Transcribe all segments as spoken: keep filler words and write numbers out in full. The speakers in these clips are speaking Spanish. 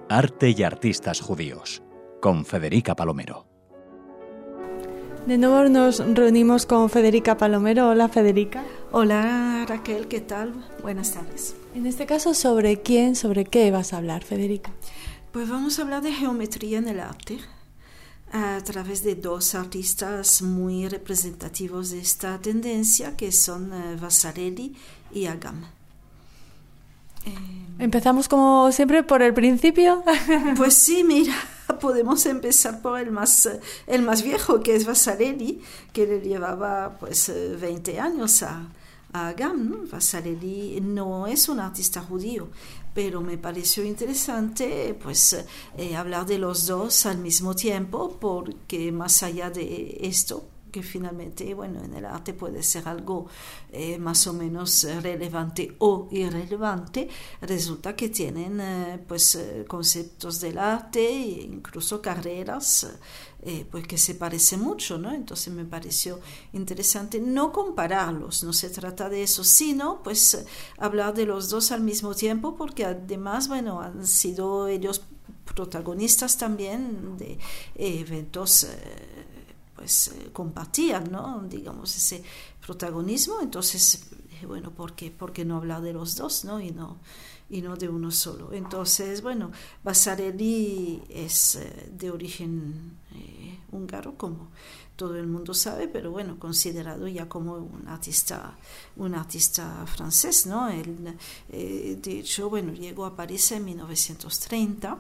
Arte y artistas judíos, con Federica Palomero. De nuevo nos reunimos con Federica Palomero. Hola, Federica. Hola, Raquel, ¿qué tal? Buenas tardes. En este caso, ¿sobre quién, sobre qué vas a hablar, Federica? Pues vamos a hablar de geometría en el arte a través de dos artistas muy representativos de esta tendencia, que son Vasarely y Agam. Eh, Empezamos como siempre por el principio. Pues sí, mira, podemos empezar por el más, el más viejo, que es Vasarely, que le llevaba pues veinte años a, a Agam, ¿no? Vasarely no es un artista judío, pero me pareció interesante pues eh, hablar de los dos al mismo tiempo, porque más allá de esto, que finalmente, bueno, en el arte puede ser algo eh, más o menos relevante o irrelevante, resulta que tienen eh, pues eh, conceptos del arte e incluso carreras eh, pues que se parecen mucho, ¿no? Entonces me pareció interesante no compararlos, no se trata de eso, sino pues eh, hablar de los dos al mismo tiempo, porque además, bueno, han sido ellos protagonistas también de eh, eventos eh, pues eh, compartían, ¿no? Digamos, ese protagonismo. Entonces, eh, bueno, ¿por qué? ¿Por qué no hablar de los dos, ¿no? Y no, y no de uno solo. Entonces, bueno, Vasarely es eh, de origen eh, húngaro, como todo el mundo sabe, pero bueno, considerado ya como un artista, un artista francés, ¿no? Él, eh, de hecho, bueno, llegó a París en mil novecientos treinta.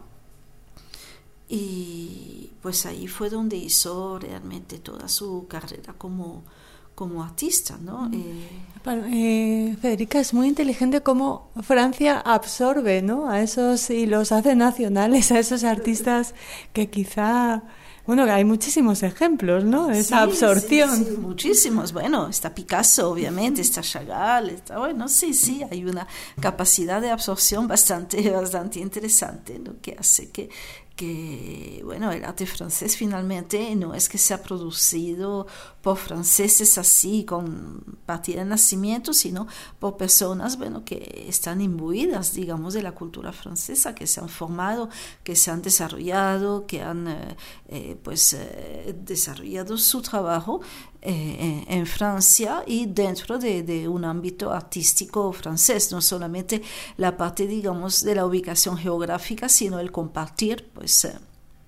Y pues ahí fue donde hizo realmente toda su carrera como, como artista, ¿no? Mm. Eh, eh, Federica, es muy inteligente cómo Francia absorbe, ¿no? A esos y los hace nacionales, a esos artistas que quizá... Bueno, hay muchísimos ejemplos, ¿no? De esa sí, absorción. Sí, sí, muchísimos. Bueno, está Picasso, obviamente, está Chagall, está, bueno, sí, sí, hay una capacidad de absorción bastante, bastante interesante, lo que hace que, que, bueno, el arte francés finalmente no es que sea producido por franceses así, con partida de nacimiento, sino por personas, bueno, que están imbuidas, digamos, de la cultura francesa, que se han formado, que se han desarrollado, que han, eh, eh, pues, eh, desarrollado su trabajo Eh, en, en Francia y dentro de, de un ámbito artístico francés, no solamente la parte, digamos, de la ubicación geográfica, sino el compartir, pues, eh,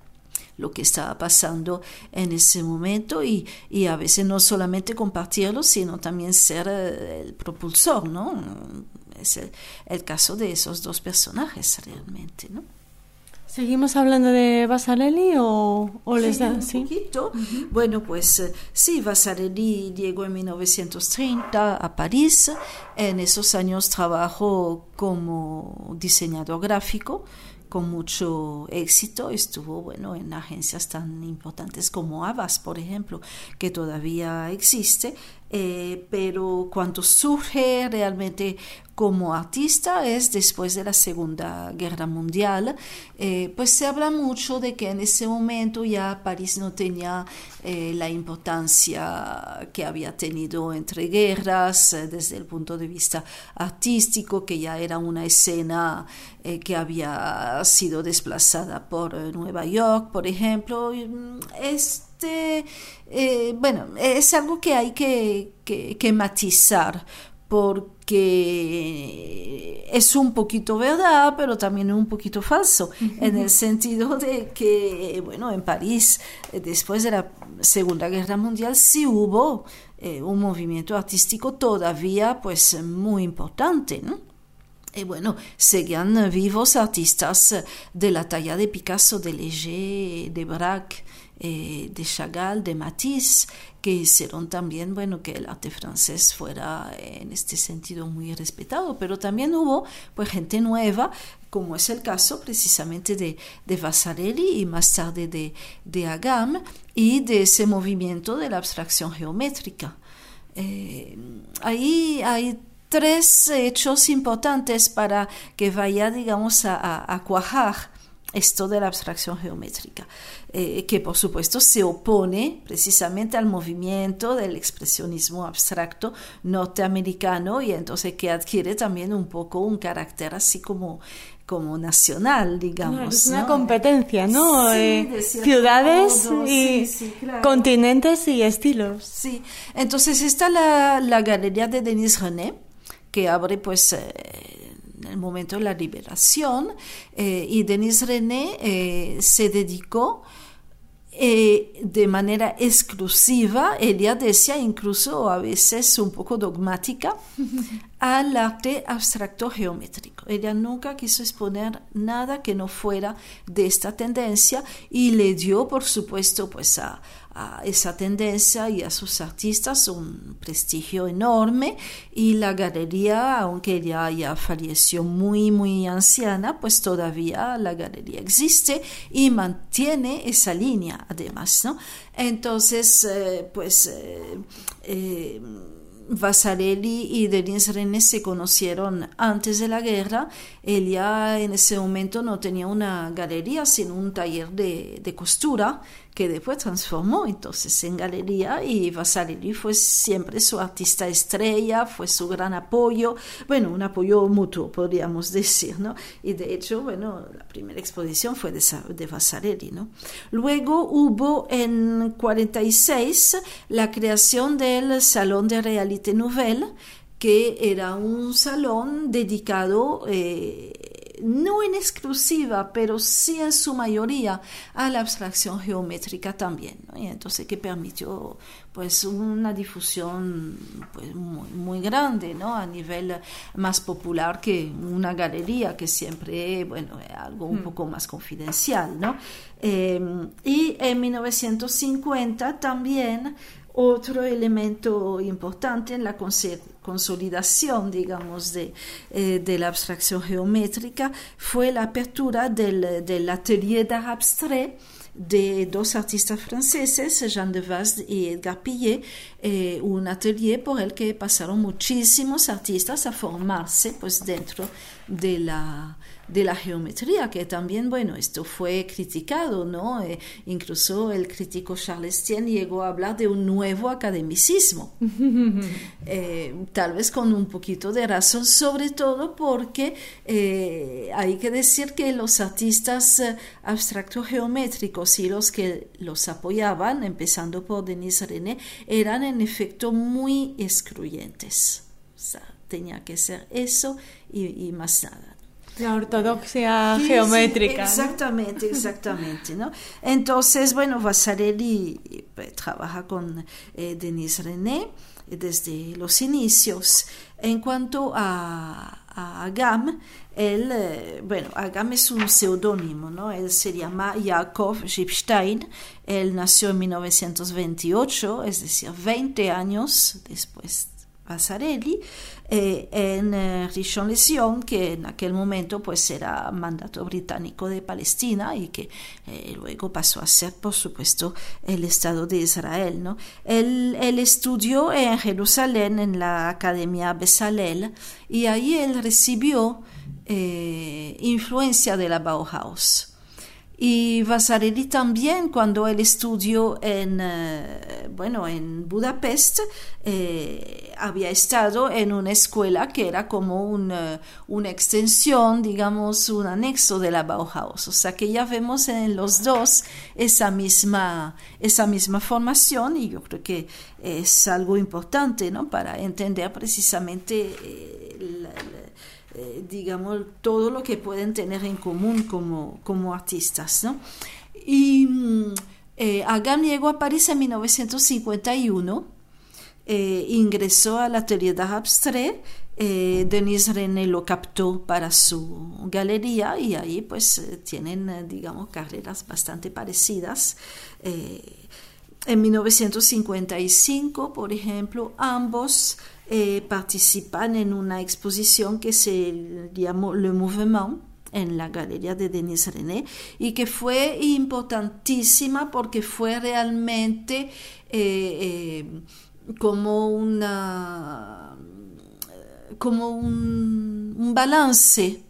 lo que estaba pasando en ese momento y, y a veces no solamente compartirlo, sino también ser eh, el propulsor, ¿no? Es el, el caso de esos dos personajes realmente, ¿no? ¿Seguimos hablando de Vasarely o, o les sí, da? un ¿Sí? poquito. Uh-huh. Bueno, pues eh, sí, Vasarely llegó en mil novecientos treinta a París. En esos años trabajó como diseñador gráfico con mucho éxito. Estuvo, bueno, en agencias tan importantes como Havas, por ejemplo, que todavía existe. Eh, pero cuando surge realmente como artista es después de la Segunda Guerra Mundial. Eh, pues se habla mucho de que en ese momento ya París no tenía eh, la importancia que había tenido entre guerras eh, desde el punto de vista artístico, que ya era una escena eh, que había sido desplazada por eh, Nueva York, por ejemplo. Es Este, eh, bueno, es algo que hay que, que, que matizar, porque es un poquito verdad, pero también un poquito falso, uh-huh. en el sentido de que, bueno, en París, después de la Segunda Guerra Mundial, sí hubo eh, un movimiento artístico todavía, pues, muy importante, ¿no? Y bueno, seguían vivos artistas de la talla de Picasso, de Léger, de Braque, eh, de Chagall, de Matisse, que hicieron también, bueno, que el arte francés fuera en este sentido muy respetado, pero también hubo pues gente nueva, como es el caso precisamente de, de Vasarely y más tarde de, de Agam, y de ese movimiento de la abstracción geométrica. Eh, ahí hay tres hechos importantes para que vaya, digamos, a, a, a cuajar esto de la abstracción geométrica, eh, que por supuesto se opone precisamente al movimiento del expresionismo abstracto norteamericano, y entonces que adquiere también un poco un carácter así como como nacional, digamos. Claro, es una ¿no? competencia, ¿no? Sí, eh, de cierto ciudades modo, y sí, sí, claro. continentes y estilos. Sí, entonces está la, la galería de Denis René, que abre pues eh, en el momento de la liberación, eh, y Denis René eh, se dedicó eh, de manera exclusiva, ella decía incluso a veces un poco dogmática, al arte abstracto geométrico. Ella nunca quiso exponer nada que no fuera de esta tendencia y le dio, por supuesto, pues a, a esa tendencia y a sus artistas un prestigio enorme, y la galería, aunque ella ya falleció muy, muy anciana, pues todavía la galería existe y mantiene esa línea, además, ¿no? Entonces, eh, pues... Eh, eh, Vasarely y Denis René se conocieron antes de la guerra. Ella en ese momento no tenía una galería, sino un taller de, de costura que después transformó entonces en galería, y Vasarely fue siempre su artista estrella, fue su gran apoyo, bueno, un apoyo mutuo podríamos decir, ¿no? Y de hecho, bueno, la primera exposición fue de, de Vasarely, ¿no? Luego hubo en cuarenta y seis la creación del Salón de Réalité Nouvelle, que era un salón dedicado eh, no en exclusiva, pero sí en su mayoría a la abstracción geométrica también, ¿no? Y entonces que permitió pues una difusión pues muy, muy grande, ¿no? A nivel más popular que una galería, que siempre, bueno, es algo un poco más confidencial, ¿no? Eh, y en mil novecientos cincuenta también otro elemento importante en la consolidación, digamos, de, eh, de la abstracción geométrica fue la apertura del, del Atelier d'Art Abstrait de dos artistas franceses, Jean de Vaz y Edgar Pillet, eh, un atelier por el que pasaron muchísimos artistas a formarse pues dentro de la de la geometría, que también, bueno, esto fue criticado, ¿no? Eh, incluso el crítico Charles Estienne llegó a hablar de un nuevo academicismo, eh, tal vez con un poquito de razón, sobre todo porque eh, hay que decir que los artistas eh, abstractos geométricos y los que los apoyaban, empezando por Denis René, eran en efecto muy excluyentes. O sea, tenía que ser eso y, y más nada. La ortodoxia sí, geométrica. Sí, exactamente, ¿no? exactamente, ¿no? Entonces, bueno, Vasarely pues, trabaja con eh, Denis René desde los inicios. En cuanto a, a Agam, él, eh, bueno, Agam es un seudónimo, ¿no? Él se llama Jakob Gipstein. Él nació en mil novecientos veintiocho, es decir, veinte años después Vasarely, eh, en eh, Rishon-LeZion, que en aquel momento pues era mandato británico de Palestina y que eh, luego pasó a ser, por supuesto, el Estado de Israel, ¿no? Él, él estudió en Jerusalén en la Academia Bezalel, y ahí él recibió eh, influencia de la Bauhaus. Y Vasarely también, cuando él estudió en, eh, bueno, en Budapest, eh, había estado en una escuela que era como un, uh, una extensión, digamos, un anexo de la Bauhaus. O sea que ya vemos en los dos esa misma, esa misma formación, y yo creo que es algo importante, ¿no? Para entender precisamente eh, la, la Eh, digamos, todo lo que pueden tener en común como, como artistas, ¿no? Y eh, Agam llegó a París en mil novecientos cincuenta y uno, eh, ingresó al Atelier d'Art Abstrait, eh, Denis René lo captó para su galería, y ahí pues eh, tienen, eh, digamos, carreras bastante parecidas. Eh, en mil novecientos cincuenta y cinco, por ejemplo, ambos Eh, participan en una exposición que se llamó Le Mouvement en la galería de Denis René, y que fue importantísima porque fue realmente eh, eh, como una como un, un balance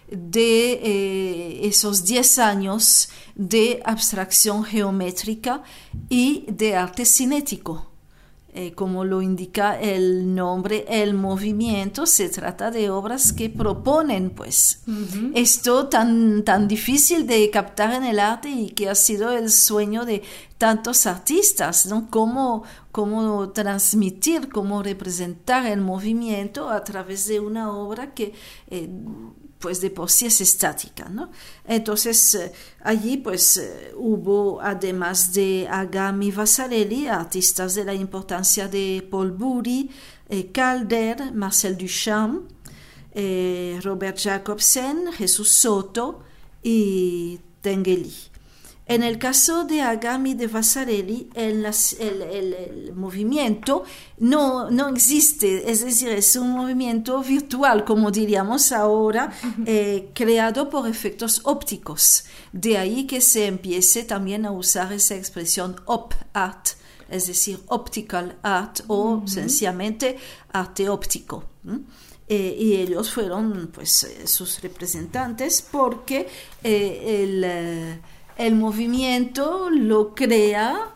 de eh, esos diez años de abstracción geométrica y de arte cinético. eh, como lo indica el nombre, el movimiento, se trata de obras que proponen, pues, uh-huh. esto tan, tan difícil de captar en el arte y que ha sido el sueño de tantos artistas, ¿no? Cómo, cómo transmitir, cómo representar el movimiento a través de una obra que eh, pues de por sí es estática, ¿no? Entonces eh, allí pues eh, hubo, además de Agam y Vasarely, artistas de la importancia de Paul Bury, eh, Calder, Marcel Duchamp, eh, Robert Jacobsen, Jesús Soto y Tinguely. En el caso de Agam y de Vasarely, el, el, el, el movimiento no, no existe, es decir, es un movimiento virtual, como diríamos ahora, eh, creado por efectos ópticos. De ahí que se empiece también a usar esa expresión op art, es decir, optical art o uh-huh. sencillamente arte óptico. ¿Mm? Eh, y ellos fueron pues sus representantes porque eh, el... Eh, El movimiento lo crea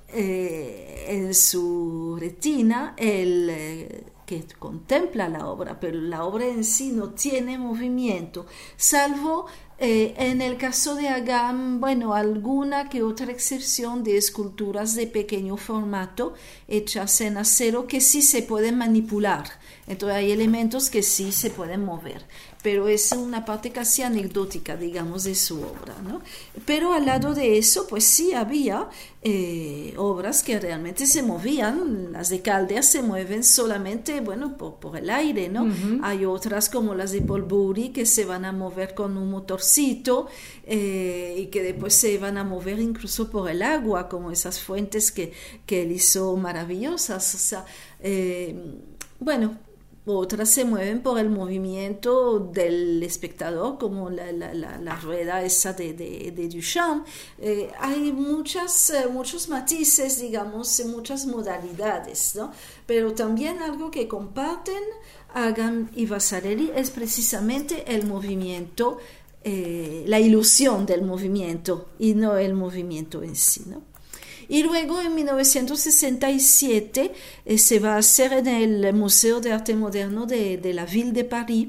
eh, en su retina el eh, que contempla la obra, pero la obra en sí no tiene movimiento, salvo eh, en el caso de Agam, bueno, alguna que otra excepción de esculturas de pequeño formato hechas en acero que sí se pueden manipular. Entonces hay elementos que sí se pueden mover, pero es una parte casi anecdótica, digamos, de su obra, ¿no? Pero al lado de eso, pues sí había eh, obras que realmente se movían. Las de Calder se mueven solamente, bueno, por, por el aire, ¿no? Uh-huh. Hay otras como las de Paul Bury que se van a mover con un motorcito eh, y que después se van a mover incluso por el agua, como esas fuentes que, que él hizo maravillosas. O sea, eh, bueno... Otras se mueven por el movimiento del espectador, como la, la, la, la rueda esa de, de, de Duchamp. Eh, hay muchas, eh, muchos matices, digamos, muchas modalidades, ¿no? Pero también algo que comparten Agam y Vasarely es precisamente el movimiento, eh, la ilusión del movimiento y no el movimiento en sí, ¿no? Y luego en mil novecientos sesenta y siete eh, se va a hacer en el Museo de Arte Moderno de, de la Ville de París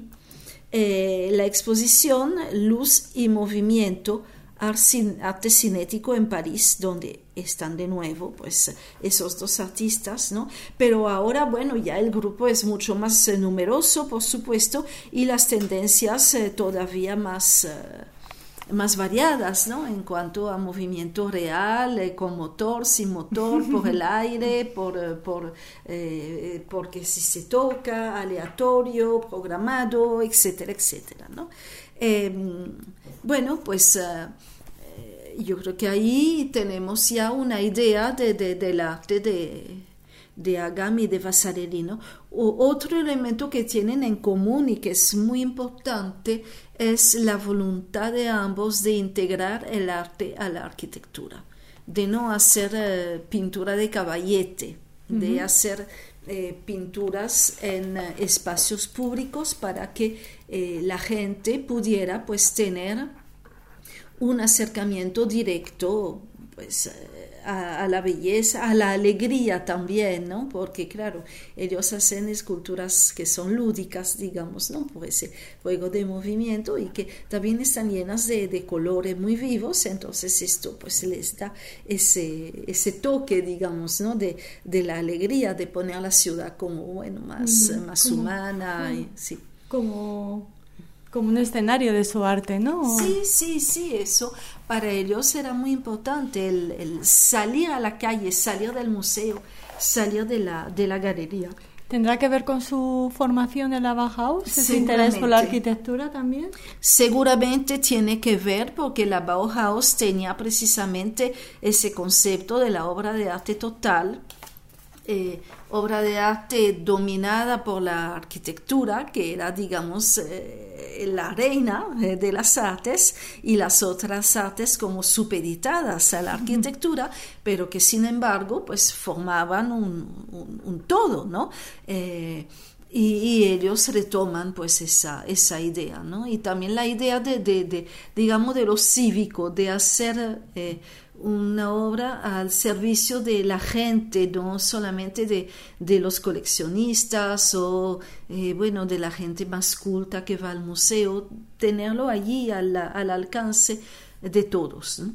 eh, la exposición Luz y Movimiento, Arte Cinético en París, donde están de nuevo pues esos dos artistas, ¿no? Pero ahora, bueno, ya el grupo es mucho más eh, numeroso, por supuesto, y las tendencias eh, todavía más... Eh, más variadas, ¿no? En cuanto a movimiento real, eh, con motor, sin motor, por el aire, por, por, eh, porque si se toca, aleatorio, programado, etcétera, etcétera, ¿no? Eh, bueno, pues eh, yo creo que ahí tenemos ya una idea de, de, del arte de... de Agam y de Vasarely, ¿no? O, otro elemento que tienen en común y que es muy importante es la voluntad de ambos de integrar el arte a la arquitectura, de no hacer eh, pintura de caballete, uh-huh. de hacer eh, pinturas en eh, espacios públicos para que eh, la gente pudiera pues tener un acercamiento directo pues a, a la belleza, a la alegría también, ¿no? Porque claro, ellos hacen esculturas que son lúdicas, digamos, ¿no? Por ese juego de movimiento y que también están llenas de, de colores muy vivos, entonces esto pues les da ese, ese toque, digamos, ¿no? De, de la alegría, de poner la ciudad como, bueno, más, uh-huh. más como, humana, uh-huh. y, sí. Como... como un escenario de su arte, ¿no? Sí, sí, sí, eso para ellos era muy importante, el, el salir a la calle, salir del museo, salir de la, de la galería. ¿Tendrá que ver con su formación en la Bauhaus? ¿Ese interés por la arquitectura también? Seguramente tiene que ver porque la Bauhaus tenía precisamente ese concepto de la obra de arte total, Eh, obra de arte dominada por la arquitectura, que era, digamos, eh, la reina eh, de las artes, y las otras artes como supeditadas a la arquitectura, uh-huh. pero que sin embargo pues formaban un, un, un todo, ¿no? Eh, Y, y ellos retoman pues esa, esa idea, ¿no? Y también la idea de, de, de digamos, de lo cívico, de hacer eh, una obra al servicio de la gente, no solamente de, de los coleccionistas o eh, bueno, de la gente más culta que va al museo, tenerlo allí al, al alcance de todos, ¿no?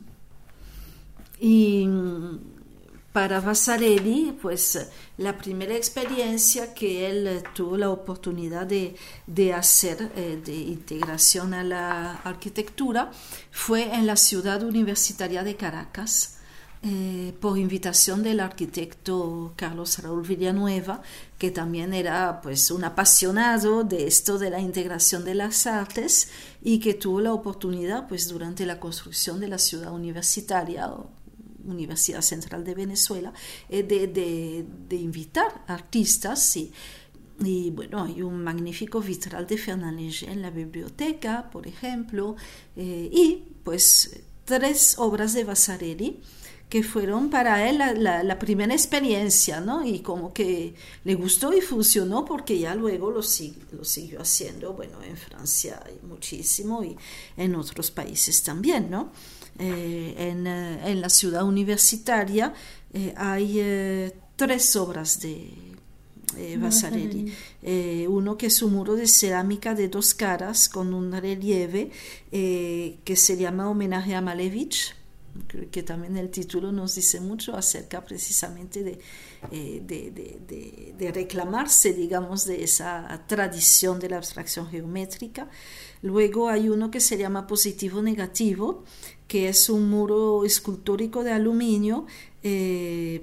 Y para Vasarely, pues la primera experiencia que él tuvo la oportunidad de, de hacer eh, de integración a la arquitectura fue en la ciudad universitaria de Caracas, eh, por invitación del arquitecto Carlos Raúl Villanueva, que también era pues un apasionado de esto de la integración de las artes y que tuvo la oportunidad pues durante la construcción de la ciudad universitaria, Universidad Central de Venezuela, eh, de, de, de invitar artistas y, y bueno, hay un magnífico vitral de Fernand Léger en la biblioteca, por ejemplo, eh, y pues tres obras de Vasarely que fueron para él la, la, la primera experiencia, ¿no? Y como que le gustó y funcionó porque ya luego lo, sig- lo siguió haciendo, bueno, en Francia hay muchísimo y en otros países también, ¿no? Eh, en, eh, en la ciudad universitaria eh, hay eh, tres obras de eh, Vasarely. Eh, uno que es un muro de cerámica de dos caras con un relieve eh, que se llama Homenaje a Malevich. Creo que también el título nos dice mucho acerca precisamente de, eh, de, de, de, de reclamarse, digamos, de esa tradición de la abstracción geométrica. Luego hay uno que se llama Positivo Negativo, que es un muro escultórico de aluminio eh,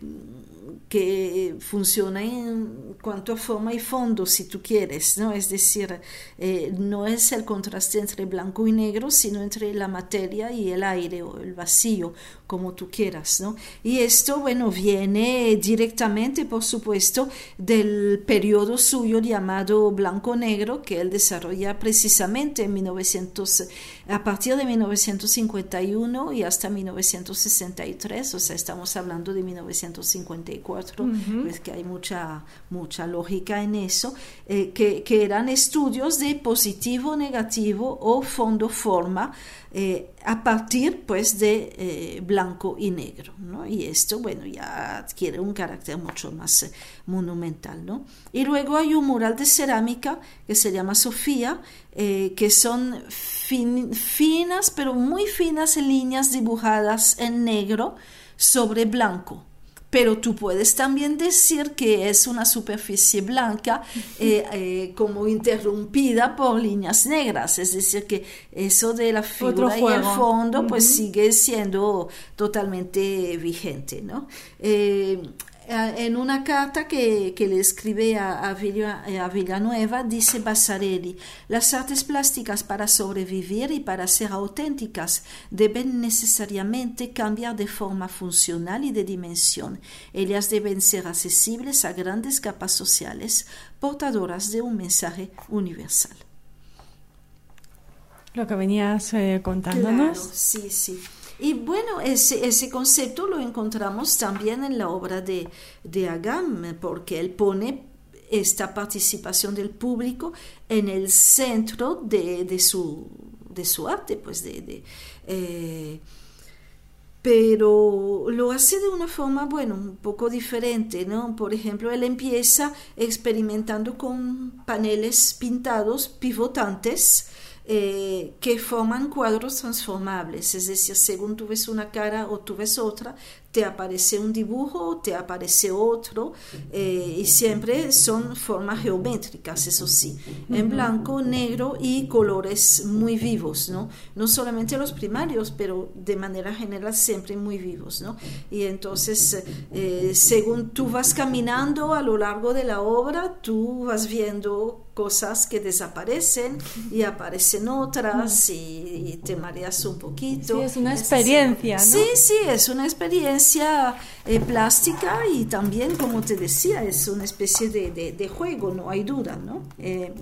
que funciona en cuanto a forma y fondo, si tú quieres, ¿no? Es decir, eh, no es el contraste entre blanco y negro, sino entre la materia y el aire o el vacío, como tú quieras, ¿no? Y esto, bueno, viene directamente, por supuesto, del periodo suyo llamado blanco-negro, que él desarrolla precisamente en mil novecientos, a partir de mil novecientos cincuenta y uno y hasta mil novecientos sesenta y tres, o sea, estamos hablando de mil novecientos cincuenta y cuatro, uh-huh. Es que hay mucha, mucha lógica en eso, eh, que, que eran estudios de positivo, negativo o fondo-forma, eh, a partir pues de eh, blanco y negro, ¿no? Y esto, bueno, ya adquiere un carácter mucho más eh, monumental, ¿no? Y luego hay un mural de cerámica que se llama Sofía, eh, que son fin, finas, pero muy finas líneas dibujadas en negro sobre blanco. Pero tú puedes también decir que es una superficie blanca eh, eh, como interrumpida por líneas negras, es decir, que eso de la figura y el fondo pues uh-huh. sigue siendo totalmente vigente, ¿no? Eh, en una carta que, que le escribe a, a, Villa, a Villanueva dice Vasarely: las artes plásticas para sobrevivir y para ser auténticas deben necesariamente cambiar de forma funcional y de dimensión. Ellas deben ser accesibles a grandes capas sociales, portadoras de un mensaje universal. Lo que venías eh, contándonos. Claro, sí, sí. Y bueno, ese, ese concepto lo encontramos también en la obra de, de Agam, porque él pone esta participación del público en el centro de, de, su, de su arte, pues de... de eh, pero lo hace de una forma, bueno, un poco diferente, ¿no? Por ejemplo, él empieza experimentando con paneles pintados pivotantes, Eh, que forman cuadros transformables, es decir, según tú ves una cara o tú ves otra, te aparece un dibujo, te aparece otro, eh, y siempre son formas geométricas, eso sí, en blanco, negro y colores muy vivos, ¿no? No solamente los primarios, pero de manera general siempre muy vivos, ¿no? Y entonces, eh, según tú vas caminando a lo largo de la obra, tú vas viendo cosas que desaparecen y aparecen otras y, y te mareas un poquito. Sí, es una experiencia, es, ¿no? Sí, sí, es una experiencia eh, plástica y también, como te decía, es una especie de, de, de juego, no hay duda, ¿no? Eh,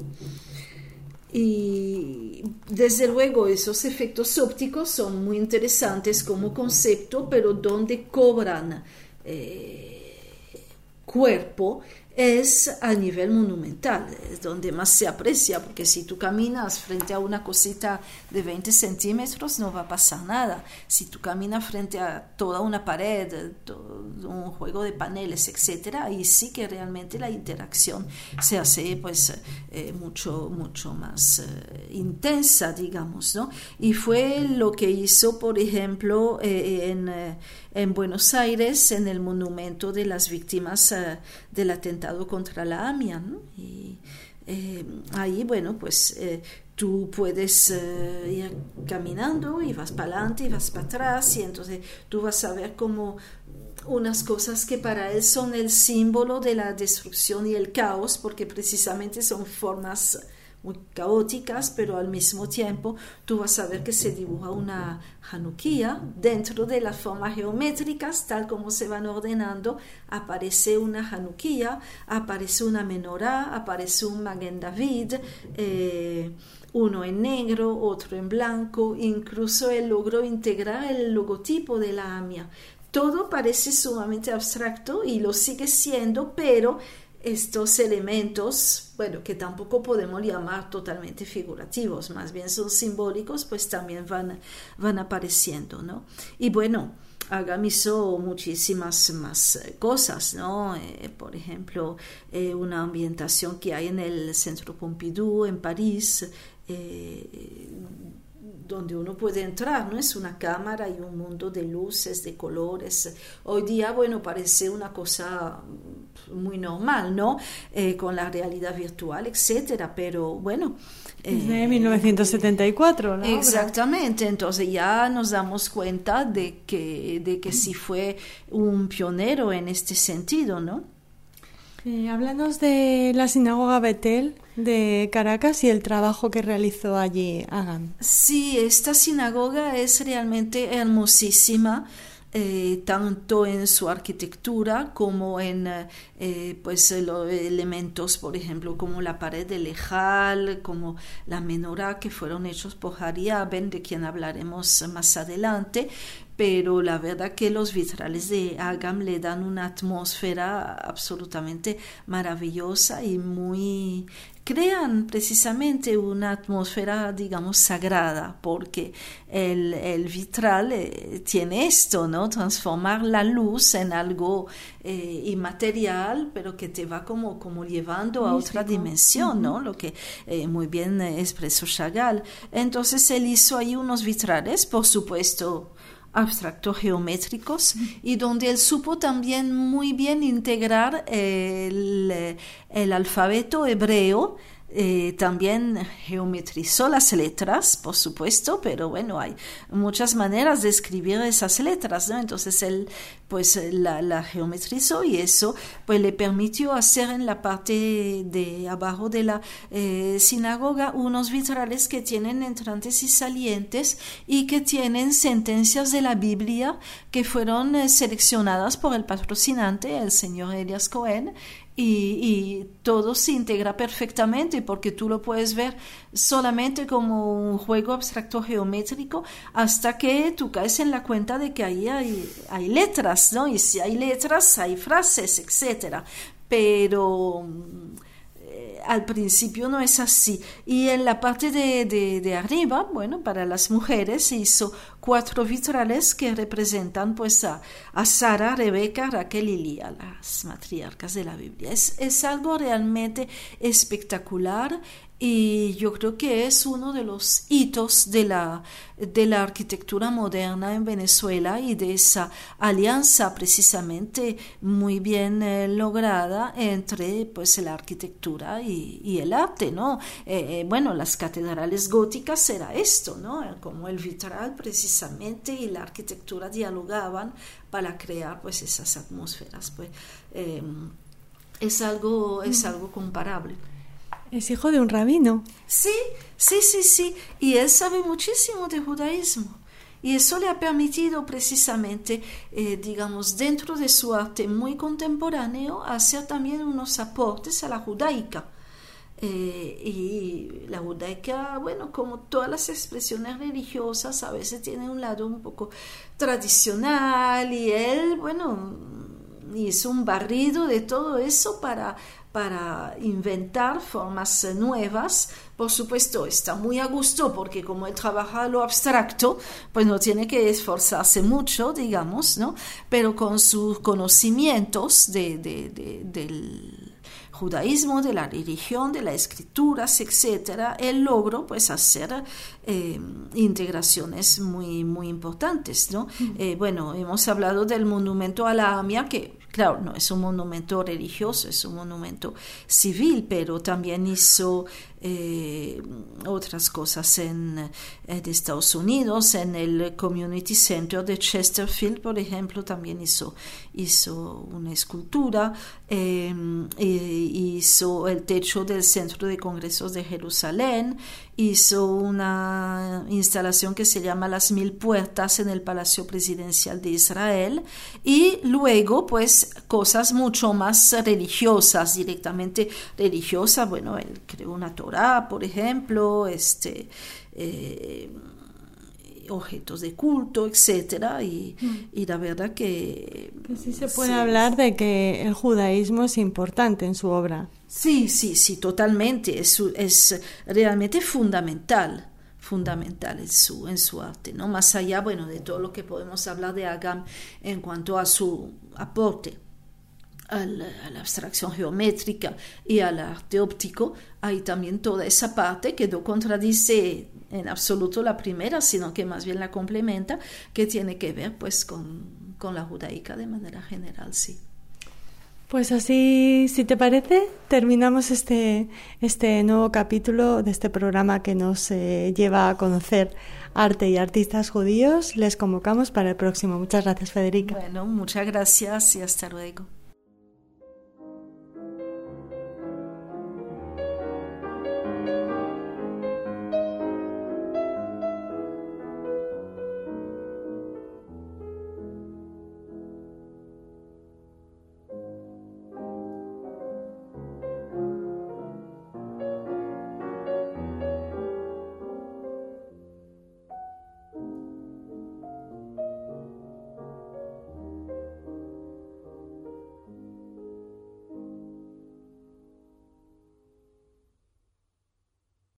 y desde luego esos efectos ópticos son muy interesantes como concepto, pero donde cobran eh, cuerpo es a nivel monumental, es donde más se aprecia, porque si tú caminas frente a una cosita de veinte centímetros no va a pasar nada. Si tú caminas frente a toda una pared, todo un juego de paneles, etcétera, ahí sí que realmente la interacción se hace pues eh, mucho, mucho más eh, intensa, digamos, ¿no? Y fue lo que hizo, por ejemplo, eh, en, eh, en Buenos Aires, en el monumento de las víctimas eh, del atentado contra la AMIA, ¿no? Y eh, ahí, bueno, pues eh, tú puedes eh, ir caminando y vas para adelante y vas para atrás, y entonces tú vas a ver como unas cosas que para él son el símbolo de la destrucción y el caos, porque precisamente son formas muy caóticas, pero al mismo tiempo tú vas a ver que se dibuja una Hanukkah dentro de las formas geométricas, tal como se van ordenando. Aparece una Hanukkah, aparece una menorá, aparece un Maguen David, eh, uno en negro, otro en blanco. Incluso él logró integrar el logotipo de la AMIA. Todo parece sumamente abstracto y lo sigue siendo, pero estos elementos, bueno, que tampoco podemos llamar totalmente figurativos, más bien son simbólicos, pues también van, van apareciendo, ¿no? Y bueno, Agam hizo muchísimas más cosas, ¿no? Eh, por ejemplo, eh, una ambientación que hay en el Centro Pompidou, en París, eh, donde uno puede entrar, ¿no? Es una cámara y un mundo de luces, de colores. Hoy día, bueno, parece una cosa muy normal, ¿no? Eh, con la realidad virtual, etcétera, pero bueno. Eh, Desde mil novecientos setenta y cuatro, ¿no? Exactamente, entonces ya nos damos cuenta de que, de que sí fue un pionero en este sentido, ¿no? Eh, háblanos de la sinagoga Betel de Caracas y el trabajo que realizó allí Agam. Sí, esta sinagoga es realmente hermosísima, eh, tanto en su arquitectura como en eh, pues los elementos, por ejemplo, como la pared de lejal, como la menorá, que fueron hechos por Hari Aben, de quien hablaremos más adelante. Pero la verdad que los vitrales de Agam le dan una atmósfera absolutamente maravillosa y muy... crean precisamente una atmósfera, digamos, sagrada, porque el, el vitral eh, tiene esto, ¿no? Transformar la luz en algo eh, inmaterial, pero que te va como, como llevando a Místico. Otra dimensión, uh-huh. ¿no? Lo que eh, muy bien eh, expresó Chagall. Entonces él hizo ahí unos vitrales, por supuesto, abstractos geométricos, y donde él supo también muy bien integrar el, el alfabeto hebreo. Eh, también geometrizó las letras, por supuesto, pero bueno, hay muchas maneras de escribir esas letras, ¿no? Entonces él pues la, la geometrizó, y eso pues le permitió hacer en la parte de abajo de la eh, sinagoga unos vitrales que tienen entrantes y salientes, y que tienen sentencias de la Biblia que fueron eh, seleccionadas por el patrocinante, el señor Elias Cohen. Y, y todo se integra perfectamente, porque tú lo puedes ver solamente como un juego abstracto geométrico, hasta que tú caes en la cuenta de que ahí hay, hay letras, ¿no? Y si hay letras, hay frases, etcétera. Pero eh, al principio no es así. Y en la parte de, de, de arriba, bueno, para las mujeres se hizo cuatro vitrales que representan pues a, a Sara, Rebeca, Raquel y Lía, las matriarcas de la Biblia. Es, es algo realmente espectacular, y yo creo que es uno de los hitos de la, de la arquitectura moderna en Venezuela, y de esa alianza precisamente muy bien eh, lograda entre pues la arquitectura y, y el arte, ¿no? Eh, eh, bueno, las catedrales góticas era esto, ¿no? Como el vitral precisamente y la arquitectura dialogaban para crear pues esas atmósferas, pues eh, es algo, es algo comparable. Es hijo de un rabino. Sí, sí, sí, sí. Y él sabe muchísimo de judaísmo. Y eso le ha permitido precisamente, eh, digamos, dentro de su arte muy contemporáneo, hacer también unos aportes a la judaica. Eh, y la judaica, bueno, como todas las expresiones religiosas, a veces tiene un lado un poco tradicional, y él, bueno, hizo un barrido de todo eso para, para inventar formas nuevas. Por supuesto, está muy a gusto porque como él trabaja lo abstracto, pues no tiene que esforzarse mucho, digamos, ¿no? Pero con sus conocimientos de, de, de, del judaísmo, de la religión, de las escrituras, etcétera, él logró pues hacer eh, integraciones muy, muy importantes, ¿no? Mm. Eh, bueno, hemos hablado del monumento a la AMIA, que claro, no es un monumento religioso, es un monumento civil, pero también hizo eh, otras cosas en, en Estados Unidos, en el Community Center de Chesterfield, por ejemplo, también hizo, hizo una escultura, eh, hizo el techo del Centro de Congresos de Jerusalén, hizo una instalación que se llama Las Mil Puertas en el Palacio Presidencial de Israel, y luego pues cosas mucho más religiosas, directamente religiosas. Bueno, él creó una Torá, por ejemplo, este eh, objetos de culto, etcétera, y, mm. y la verdad que... que sí se puede sí, hablar de que el judaísmo es importante en su obra. Sí, sí, sí, totalmente, es, es realmente fundamental, fundamental en su, en su arte, ¿no? Más allá, bueno, de todo lo que podemos hablar de Agam en cuanto a su aporte a la, a la abstracción geométrica y al arte óptico, hay también toda esa parte que no contradice en absoluto la primera, sino que más bien la complementa, que tiene que ver pues con, con la judaica de manera general, sí. Pues así, si te parece, terminamos este, este nuevo capítulo de este programa que nos eh, lleva a conocer arte y artistas judíos. Les convocamos para el próximo. Muchas gracias, Federica. Bueno, muchas gracias y hasta luego.